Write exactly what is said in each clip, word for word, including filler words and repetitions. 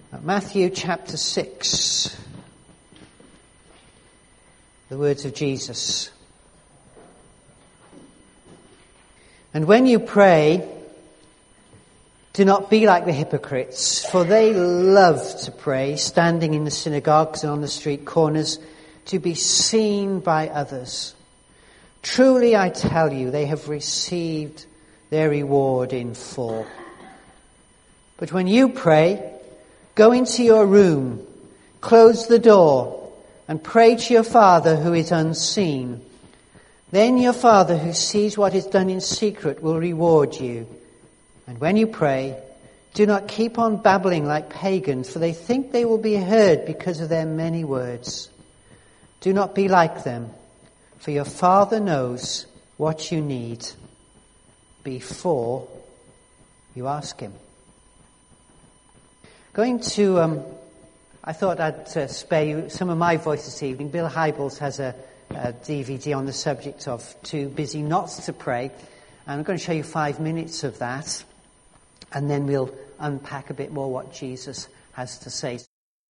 Matthew chapter six. The words of Jesus. And when you pray, do not be like the hypocrites, for they love to pray, standing in the synagogues and on the street corners, to be seen by others. Truly I tell you, they have received their reward in full. But when you pray, go into your room, close the door, and pray to your Father who is unseen. Then your Father who sees what is done in secret will reward you. And when you pray, do not keep on babbling like pagans, for they think they will be heard because of their many words. Do not be like them, for your Father knows what you need before you ask him. Going to, um, I thought I'd uh, spare you some of my voice this evening. Bill Hybels has a, a D V D on the subject of Too Busy Not to Pray. And I'm going to show you five minutes of that. And then we'll unpack a bit more what Jesus has to say.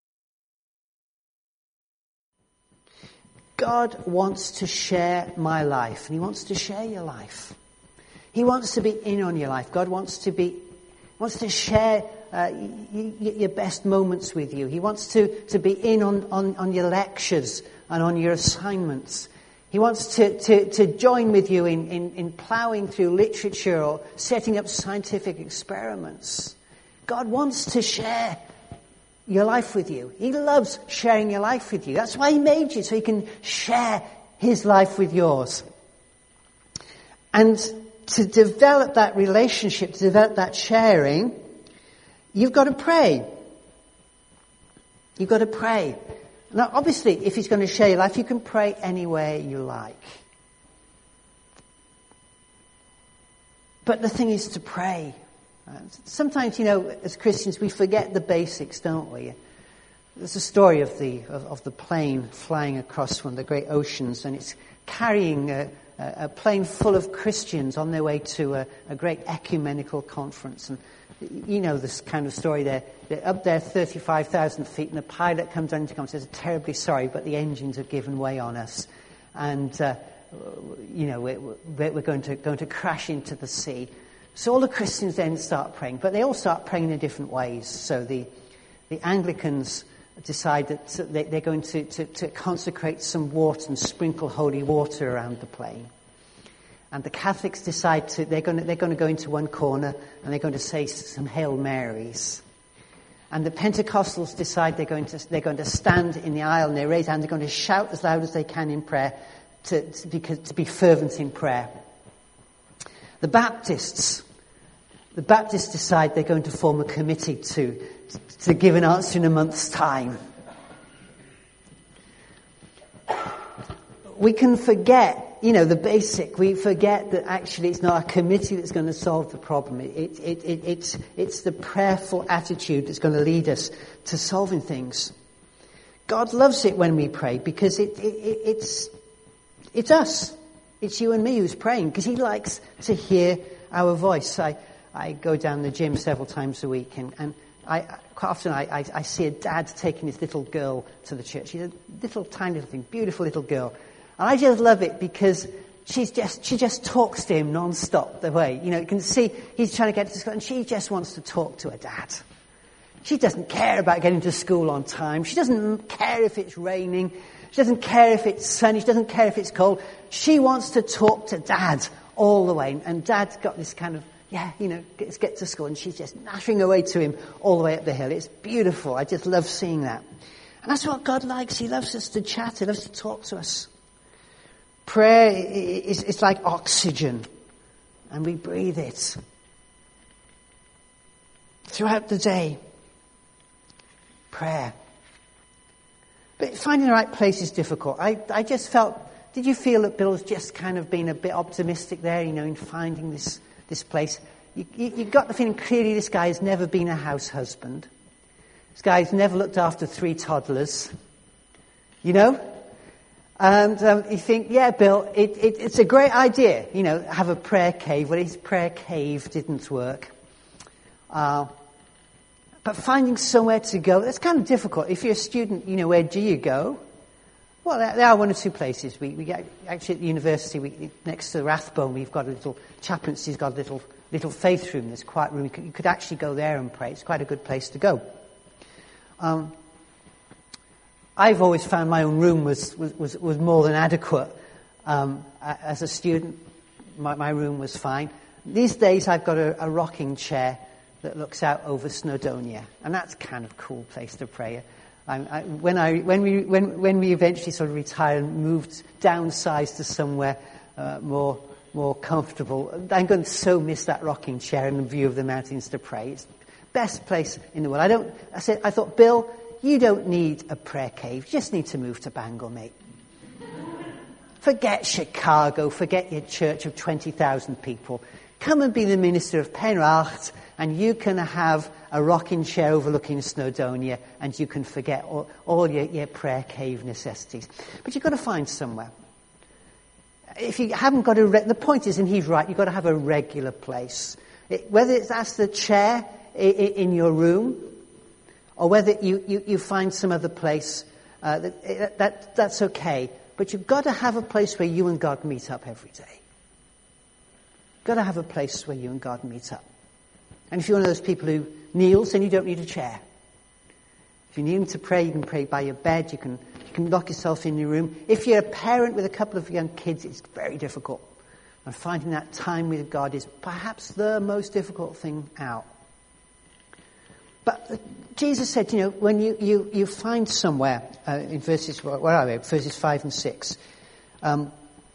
God wants to share my life, and he wants to share your life. He wants to be in on your life. God wants to be, wants to share uh, y- y- your best moments with you. He wants to, to be in on, on, on your lectures and on your assignments. He wants to, to, to join with you in, in, in ploughing through literature or setting up scientific experiments. God wants to share your life with you. He loves sharing your life with you. That's why he made you, so he can share his life with yours. And to develop that relationship, to develop that sharing, you've got to pray. You've got to pray. Now, obviously, if he's going to share your life, you can pray anywhere you like. But the thing is to pray. Sometimes, you know, as Christians, we forget the basics, don't we? There's a story of the of, of the plane flying across one of the great oceans, and it's carrying a, a plane full of Christians on their way to a, a great ecumenical conference. And you know this kind of story. They're, they're up there thirty-five thousand feet, and the pilot comes on to come and says, "Terribly sorry, but the engines have given way on us, and uh, you know we're, we're going to going to crash into the sea." So all the Christians then start praying, but they all start praying in different ways. So the the Anglicans decide that they're going to, to, to consecrate some water and sprinkle holy water around the plane. And the Catholics decide to they're going to they're going to go into one corner and they're going to say some Hail Marys. And the Pentecostals decide they're going to they're going to stand in the aisle and they raise hands. They're going to shout as loud as they can in prayer to to, because, to be fervent in prayer. The Baptists. The Baptists decide they're going to form a committee to, to give an answer in a month's time. We can forget, you know, the basic. We forget that actually it's not a committee that's going to solve the problem. It, it, it, it's, it's the prayerful attitude that's going to lead us to solving things. God loves it when we pray because it, it, it's, it's us. It's you and me who's praying because he likes to hear our voice. I, I go down the gym several times a week, and, and I, quite often I, I, I see a dad taking his little girl to the church. She's a little tiny little thing, beautiful little girl. And I just love it because she's just, she just talks to him non-stop the way. You know, you can see he's trying to get to school, and she just wants to talk to her dad. She doesn't care about getting to school on time. She doesn't care if it's raining. She doesn't care if it's sunny. She doesn't care if it's cold. She wants to talk to Dad all the way. And Dad's got this kind of, yeah, you know, let's get to school. And she's just gnashing away to him all the way up the hill. It's beautiful. I just love seeing that. And that's what God likes. He loves us to chat. He loves to talk to us. Prayer is it's like oxygen. And we breathe it throughout the day. Prayer. But finding the right place is difficult. I, I just felt, did you feel that Bill's just kind of been a bit optimistic there, you know, in finding this, this place? You, you, you got the feeling clearly this guy has never been a house husband. This guy's never looked after three toddlers. You know? And um, you think, yeah, Bill, it, it, it's a great idea, you know, have a prayer cave. Well, his prayer cave didn't work. Uh, But finding somewhere to go, that's kind of difficult. If you're a student, you know, where do you go? Well, there are one or two places. We, we get, actually at the university, we, next to Rathbone, we've got a little, chaplaincy's got a little, little faith room, there's a quiet room. You could, you could actually go there and pray. It's quite a good place to go. Um, I've always found my own room was, was, was, was more than adequate. Um, as a student, my, my room was fine. These days I've got a, a rocking chair that looks out over Snowdonia, and that's kind of a cool place to pray. I, I, when, I, when, we, when, when we eventually sort of retired and moved, downsized to somewhere uh, more, more comfortable, I'm going to so miss that rocking chair and the view of the mountains to pray. It's the best place in the world. I don't. I said. I thought, Bill, you don't need a prayer cave. You just need to move to Bangor, mate. Forget Chicago. Forget your church of twenty thousand people. Come and be the minister of Penrith, and you can have a rocking chair overlooking Snowdonia, and you can forget all, all your, your prayer cave necessities. But you've got to find somewhere. If you haven't got a... Re- the point is, and he's right, you've got to have a regular place. It, whether it's that's the chair in, in your room, or whether you, you, you find some other place, uh, that, that that's okay. But you've got to have a place where you and God meet up every day. Got to have a place where you and God meet up. And if you're one of those people who kneels, then you don't need a chair. If you need to pray, you can pray by your bed. You can you can lock yourself in your room. If you're a parent with a couple of young kids, it's very difficult. And finding that time with God is perhaps the most difficult thing out. But Jesus said, you know, when you, you, you find somewhere, uh, in verses, where are they? Verses five and six, um,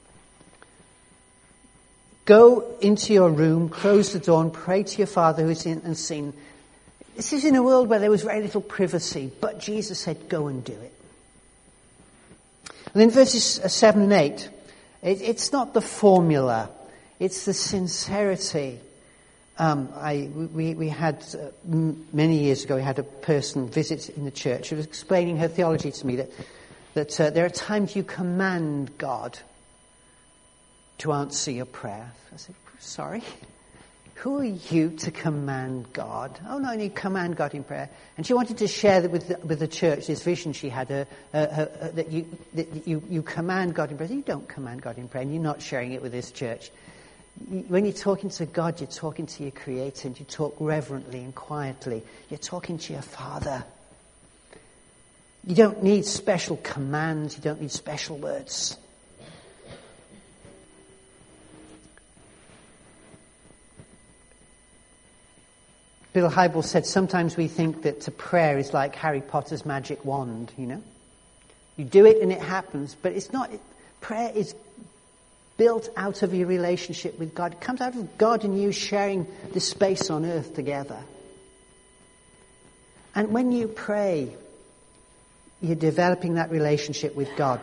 go into your room, close the door, and pray to your Father who is in unseen. This is in a world where there was very little privacy, but Jesus said, go and do it. And then verses seven and eight, it, it's not the formula, it's the sincerity. Um, I, we, we had, uh, m- many years ago, we had a person visit in the church who was explaining her theology to me, that, that uh, there are times you command God to answer your prayer. I said, sorry? Who are you to command God? Oh, no, you command God in prayer. And she wanted to share that with the, with the church, this vision she had, uh, uh, uh, that, you, that you, you command God in prayer. You don't command God in prayer, and you're not sharing it with this church. When you're talking to God, you're talking to your Creator, and you talk reverently and quietly. You're talking to your Father. You don't need special commands. You don't need special words. Bill Hybels said sometimes we think that prayer is like Harry Potter's magic wand, you know. You do it and it happens, but it's not. Prayer is built out of your relationship with God. It comes out of God and you sharing this space on earth together. And when you pray, you're developing that relationship with God.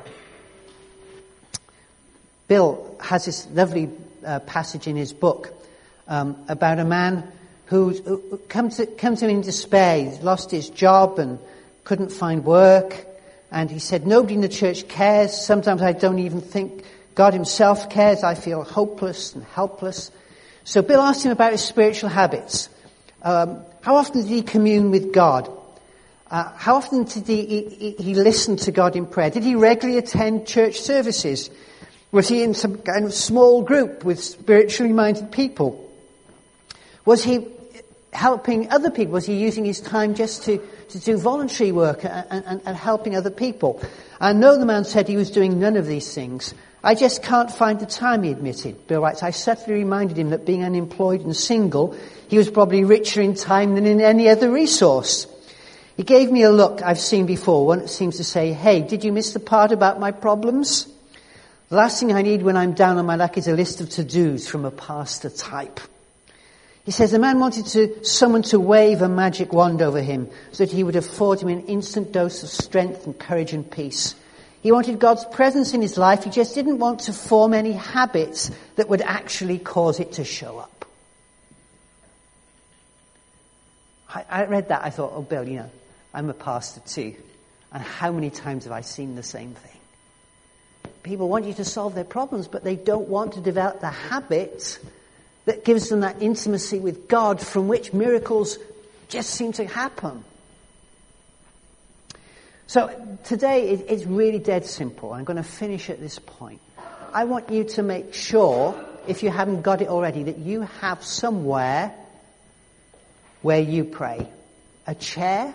Bill has this lovely uh, passage in his book um, about a man who, who come to, come to him in despair. He's lost his job and couldn't find work. And he said, nobody in the church cares. Sometimes I don't even think God himself cares. I feel hopeless and helpless. So Bill asked him about his spiritual habits. Um, how often did he commune with God? Uh, how often did he, he, he listen to God in prayer? Did he regularly attend church services? Was he in some kind of small group with spiritually minded people? Was he helping other people? Was he using his time just to, to do voluntary work and, and, and helping other people? I know the man said he was doing none of these things. I just can't find the time, he admitted. Bill writes, I subtly reminded him that being unemployed and single, he was probably richer in time than in any other resource. He gave me a look I've seen before, one that seems to say, hey, did you miss the part about my problems? The last thing I need when I'm down on my luck is a list of to-dos from a pastor type. He says the man wanted to, someone to wave a magic wand over him so that he would afford him an instant dose of strength and courage and peace. He wanted God's presence in his life. He just didn't want to form any habits that would actually cause it to show up. I, I read that. I thought, oh, Bill, you know, I'm a pastor too. And how many times have I seen the same thing? People want you to solve their problems, but they don't want to develop the habit that gives them that intimacy with God from which miracles just seem to happen. So today it, it's really dead simple. I'm going to finish at this point. I want you to make sure, if you haven't got it already, that you have somewhere where you pray. A chair,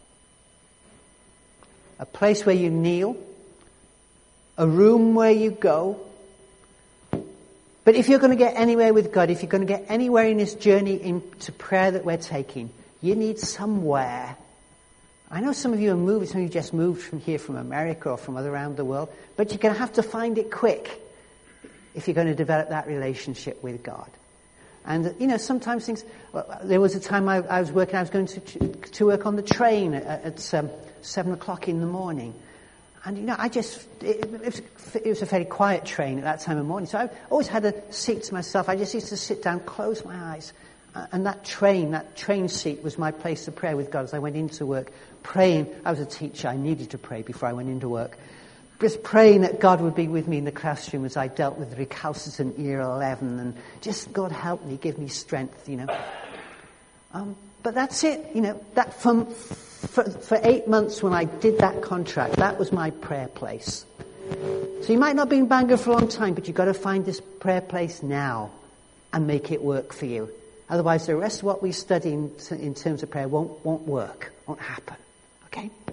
a place where you kneel, a room where you go. But if you're going to get anywhere with God, if you're going to get anywhere in this journey into prayer that we're taking, you need somewhere. I know some of you are moving, some of you just moved from here, from America or from other around the world, but you're going to have to find it quick if you're going to develop that relationship with God. And, you know, sometimes things, well, there was a time I, I was working, I was going to to work on the train at, at um, seven o'clock in the morning. And, you know, I just, it, it, was, it was a very quiet train at that time of morning. So I always had a seat to myself. I just used to sit down, close my eyes. Uh, and that train, that train seat was my place of prayer with God as I went into work. Praying, I was a teacher, I needed to pray before I went into work. Just praying that God would be with me in the classroom as I dealt with the recalcitrant year eleven. And just, God help me, give me strength, you know. Um, but that's it, you know, that from, for, for eight months when I did that contract, that was my prayer place. So you might not be in Bangor for a long time, but you've got to find this prayer place now and make it work for you. Otherwise, the rest of what we study in, in terms of prayer won't, won't work, won't happen. Okay?